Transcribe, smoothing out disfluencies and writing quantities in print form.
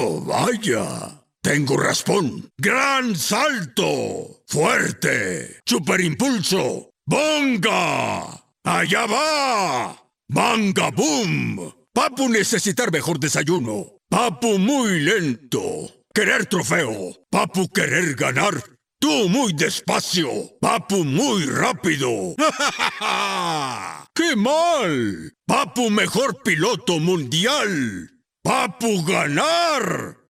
Oh, vaya. Tengo raspón. ¡Gran salto! ¡Fuerte! ¡Superimpulso! ¡Bonga! ¡Allá va! ¡Banga boom! Papu necesitar mejor desayuno. Papu muy lento. Querer trofeo. Papu querer ganar. Tú muy despacio. Papu muy rápido. ¡Qué mal! Papu mejor piloto mundial. Papu ganar.